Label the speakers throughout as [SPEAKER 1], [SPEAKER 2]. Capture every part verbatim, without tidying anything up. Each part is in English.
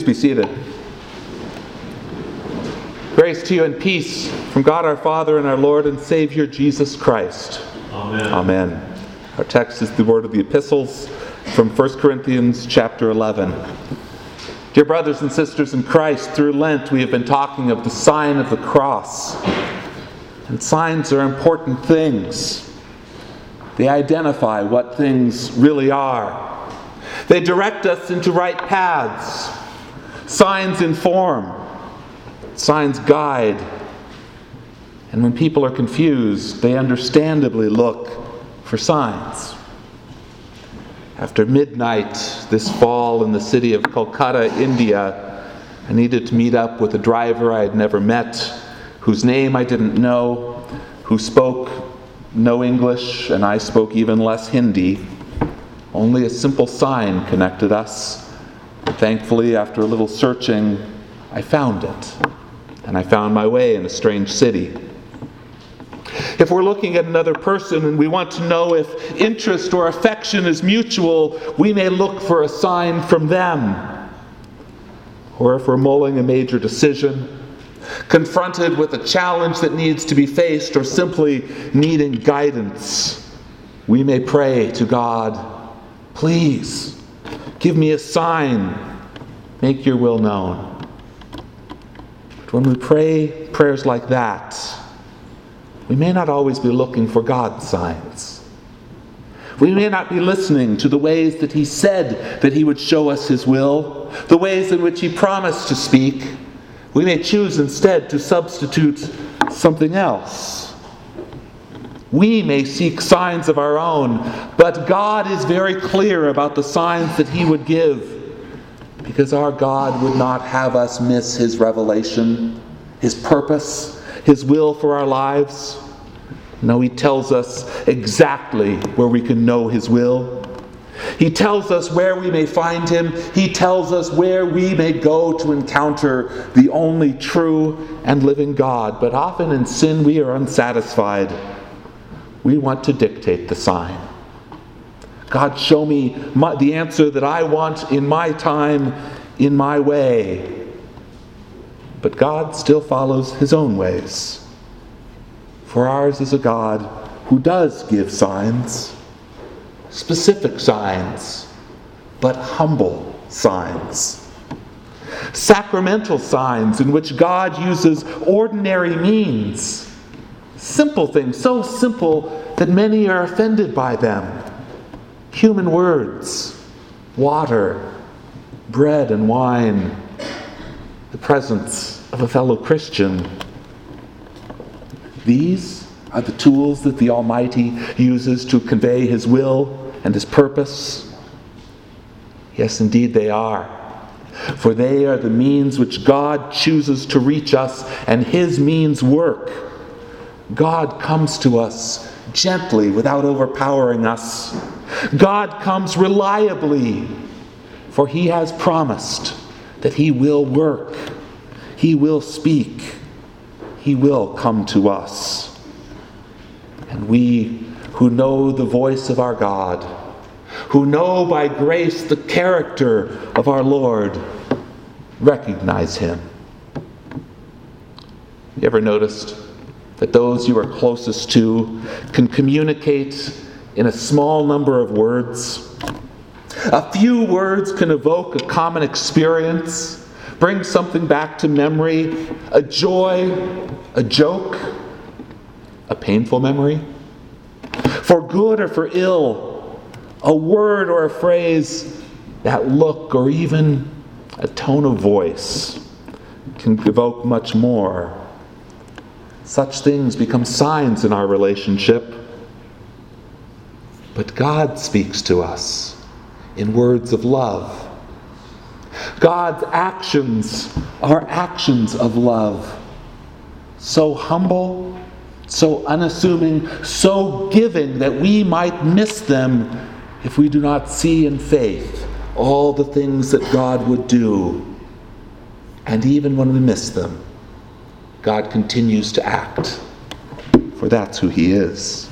[SPEAKER 1] be seated. Grace to you and peace from God our Father and our Lord and Savior Jesus Christ.
[SPEAKER 2] Amen.
[SPEAKER 1] Amen. Our text is the word of the epistles from First Corinthians chapter eleven. Dear brothers and sisters in Christ, through Lent we have been talking of the sign of the cross. And signs are important things. They identify what things really are. They direct us into right paths. Signs inform. Signs guide. And when people are confused, they understandably look for signs. After midnight this fall in the city of Kolkata, India, I needed to meet up with a driver I had never met, whose name I didn't know, who spoke no English, and I spoke even less Hindi. Only a simple sign connected us. And thankfully, after a little searching, I found it. And I found my way in a strange city. If we're looking at another person and we want to know if interest or affection is mutual, we may look for a sign from them. Or if we're mulling a major decision, confronted with a challenge that needs to be faced, or simply needing guidance, we may pray to God, please, give me a sign. Make your will known. But when we pray prayers like that, we may not always be looking for God's signs. We may not be listening to the ways that He said that He would show us His will, the ways in which He promised to speak. We may choose instead to substitute something else. We may seek signs of our own, but God is very clear about the signs that He would give, because our God would not have us miss His revelation, His purpose, His will for our lives. No, He tells us exactly where we can know His will. He tells us where we may find Him. He tells us where we may go to encounter the only true and living God. But often in sin we are unsatisfied. We want to dictate the sign. God, show me my, the answer that I want in my time, in my way. But God still follows His own ways. For ours is a God who does give signs. Specific signs, but humble signs. Sacramental signs in which God uses ordinary means. Simple things, so simple that many are offended by them. Human words, water, bread and wine, the presence of a fellow Christian. These are the tools that the Almighty uses to convey His will and His purpose. Yes, indeed they are. For they are the means which God chooses to reach us, and His means work. God comes to us gently without overpowering us. God comes reliably, for He has promised that He will work. He will speak. He will come to us. And we who know the voice of our God, who know by grace the character of our Lord, recognize Him. You ever noticed that those you are closest to can communicate in a small number of words? A few words can evoke a common experience, bring something back to memory, a joy, a joke, a painful memory. For good or for ill, a word or a phrase, that look or even a tone of voice can evoke much more. Such things become signs in our relationship. But God speaks to us in words of love. God's actions are actions of love. So humble, so unassuming, so giving that we might miss them if we do not see in faith all the things that God would do. And even when we miss them, God continues to act, for that's who He is.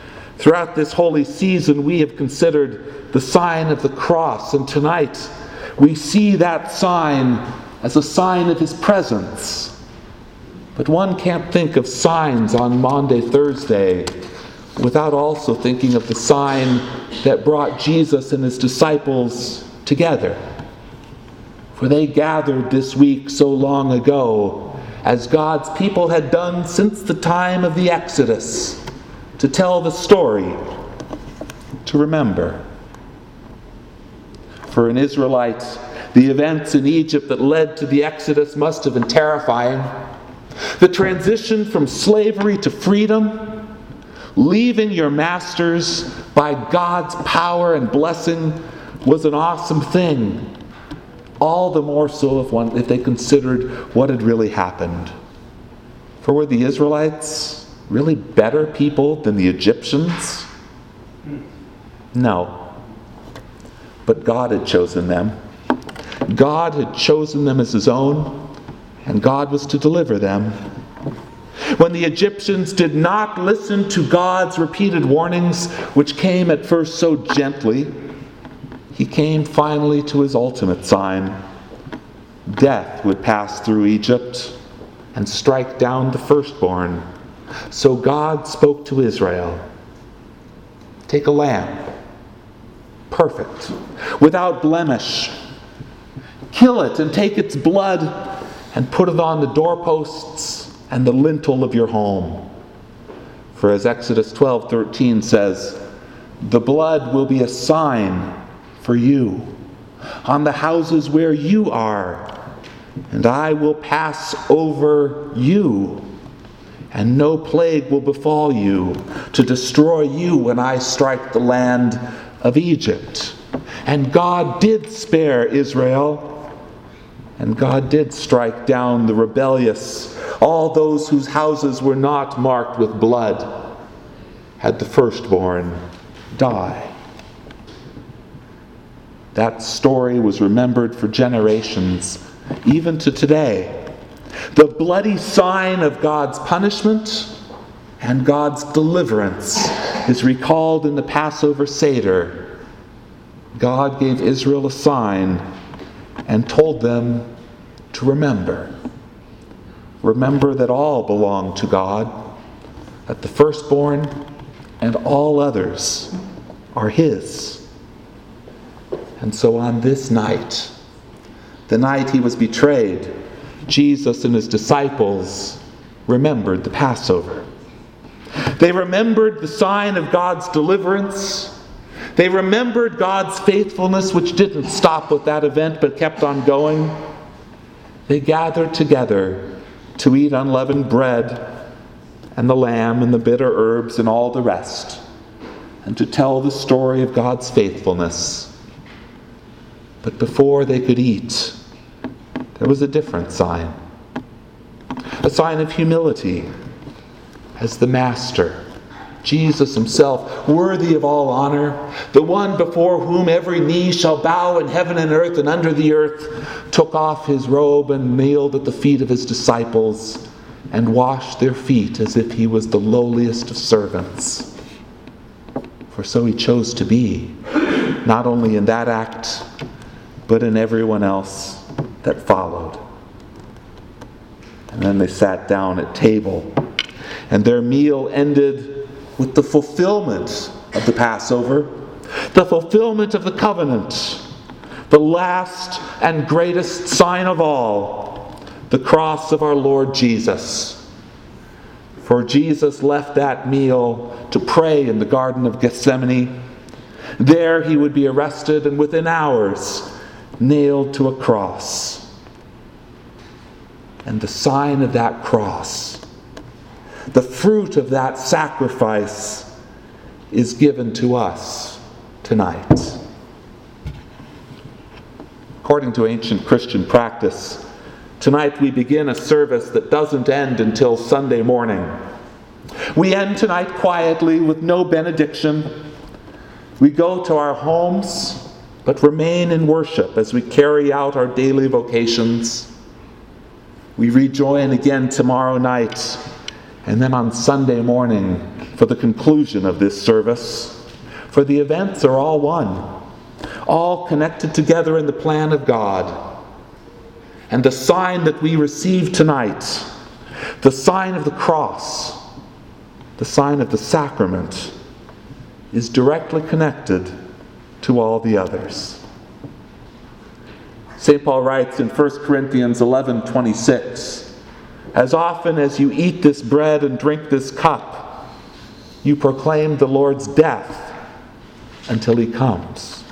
[SPEAKER 1] Throughout this holy season, we have considered the sign of the cross, and tonight We see that sign as a sign of his presence. But one can't think of signs on Maundy Thursday without also thinking of the sign that brought Jesus and his disciples together. For they gathered this week so long ago, as God's people had done since the time of the Exodus, to tell the story, to remember. For an Israelite, the events in Egypt that led to the Exodus must have been terrifying. The transition from slavery to freedom, leaving your masters by God's power and blessing, was an awesome thing. All the more so if, one, if they considered what had really happened. For were the Israelites really better people than the Egyptians? No. But God had chosen them. God had chosen them as his own, and God was to deliver them. When the Egyptians did not listen to God's repeated warnings, which came at first so gently, he came finally to his ultimate sign. Death would pass through Egypt and strike down the firstborn. So God spoke to Israel. Take a lamb, perfect, without blemish. Kill it and take its blood and put it on the doorposts and the lintel of your home. For as Exodus twelve thirteen says, the blood will be a sign for you on the houses where you are, and I will pass over you, and no plague will befall you to destroy you when I strike the land of Egypt. And God did spare Israel, and God did strike down the rebellious, all those whose houses were not marked with blood, had the firstborn die. That story was remembered for generations, even to today. The bloody sign of God's punishment and God's deliverance is recalled in the Passover Seder. God gave Israel a sign and told them to remember. Remember that all belong to God, that the firstborn and all others are his. And so on this night, the night he was betrayed, Jesus and his disciples remembered the Passover. They remembered the sign of God's deliverance. They remembered God's faithfulness, which didn't stop with that event but kept on going. They gathered together to eat unleavened bread and the lamb and the bitter herbs and all the rest, and to tell the story of God's faithfulness. But before they could eat, there was a different sign. A sign of humility as the Master, Jesus himself, worthy of all honor, the one before whom every knee shall bow in heaven and earth and under the earth, took off his robe and kneeled at the feet of his disciples and washed their feet as if he was the lowliest of servants. For so he chose to be, not only in that act, but in everyone else that followed. And then they sat down at table, and their meal ended with the fulfillment of the Passover, the fulfillment of the covenant, the last and greatest sign of all, the cross of our Lord Jesus. For Jesus left that meal to pray in the Garden of Gethsemane. There he would be arrested and within hours nailed to a cross. And the sign of that cross, the fruit of that sacrifice, is given to us tonight. According to ancient Christian practice, tonight we begin a service that doesn't end until Sunday morning. We end tonight quietly with no benediction. We go to our homes, but remain in worship as we carry out our daily vocations. We rejoin again tomorrow night, and then on Sunday morning for the conclusion of this service. For the events are all one. all connected together in the plan of God. And the sign that we receive tonight, the sign of the cross, the sign of the sacrament, is directly connected to all the others. Saint Paul writes in First Corinthians eleven twenty-six, "As often as you eat this bread and drink this cup, you proclaim the Lord's death until he comes."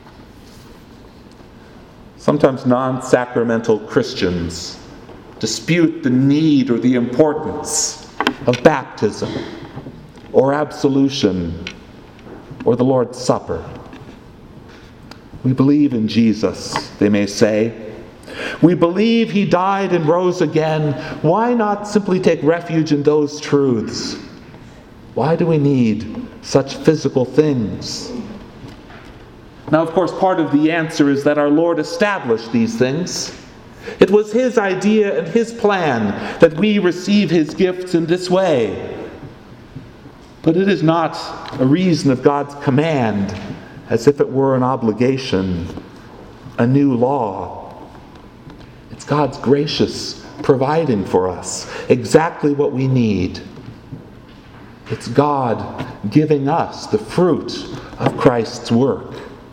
[SPEAKER 1] Sometimes non-sacramental Christians dispute the need or the importance of baptism or absolution or the Lord's Supper. We believe in Jesus, they may say. We believe he died and rose again. Why not simply take refuge in those truths? Why do we need such physical things? Now, of course, part of the answer is that our Lord established these things. It was his idea and his plan that we receive his gifts in this way. But it is not a reason of God's command, as if it were an obligation, a new law. It's God's gracious providing for us exactly what we need. It's God giving us the fruit of Christ's work.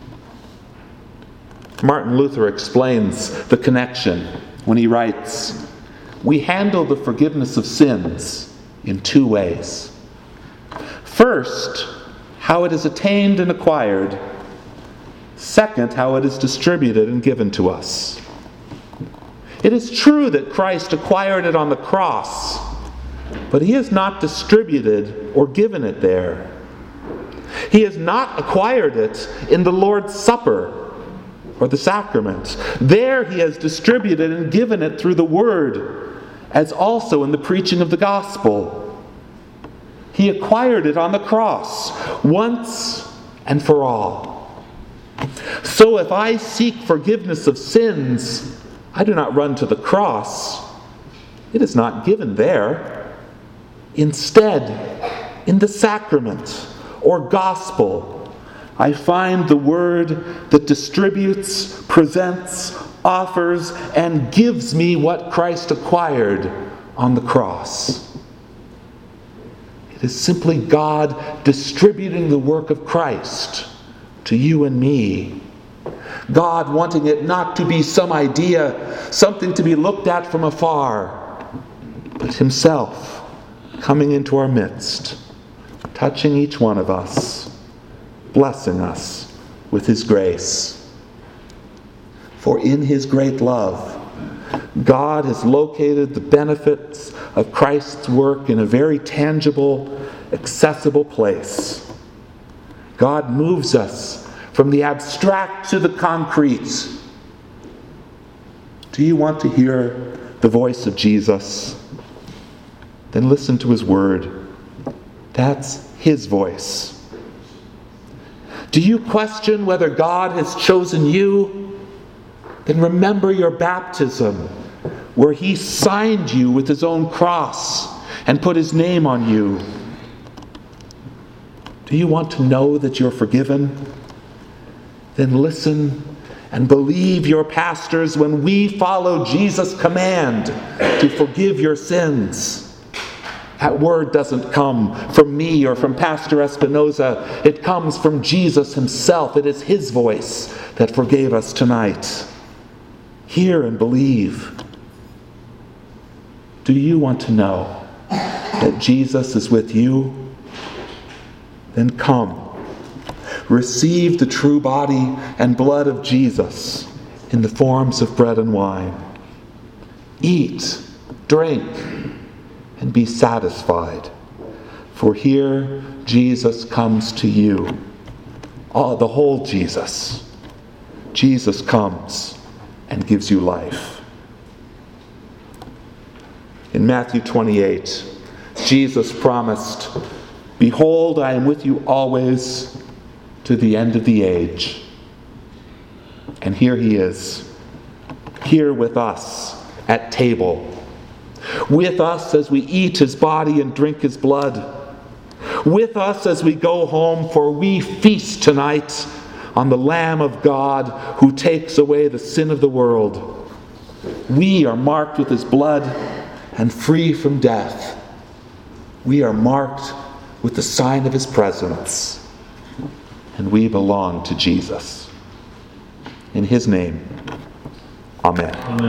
[SPEAKER 1] Martin Luther explains the connection when he writes, "We handle the forgiveness of sins in two ways. First, how it is attained and acquired. Second, how it is distributed and given to us. It is true that Christ acquired it on the cross, but he has not distributed or given it there. He has not acquired it in the Lord's Supper or the sacrament. There he has distributed and given it through the Word, as also in the preaching of the gospel. He acquired it on the cross, once and for all. So if I seek forgiveness of sins, I do not run to the cross. It is not given there. Instead, in the sacrament or gospel, I find the Word that distributes, presents, offers, and gives me what Christ acquired on the cross. It is simply God distributing the work of Christ to you and me. God wanting it not to be some idea, something to be looked at from afar, but himself coming into our midst, touching each one of us, blessing us with his grace. For in his great love, God has located the benefits of Christ's work in a very tangible, accessible place. God moves us from the abstract to the concrete. Do you want to hear the voice of Jesus? Then listen to his word. That's his voice. Do you question whether God has chosen you? Then remember your baptism, where he signed you with his own cross and put his name on you. Do you want to know that you're forgiven? Then listen and believe your pastors when we follow Jesus' command to forgive your sins. That word doesn't come from me or from Pastor Espinoza. It comes from Jesus himself. It is his voice that forgave us tonight. Hear and believe. Do you want to know that Jesus is with you? Then come. Receive the true body and blood of Jesus in the forms of bread and wine. Eat, drink, and be satisfied. For here Jesus comes to you. Oh, the whole Jesus. Jesus comes and gives you life. In Matthew twenty-eight, Jesus promised, "Behold, I am with you always to the end of the age." And here he is, here with us at table, with us as we eat his body and drink his blood, with us as we go home, for we feast tonight on the Lamb of God who takes away the sin of the world. We are marked with his blood and free from death. We are marked with the sign of his presence. And we belong to Jesus. In his name, amen. Amen.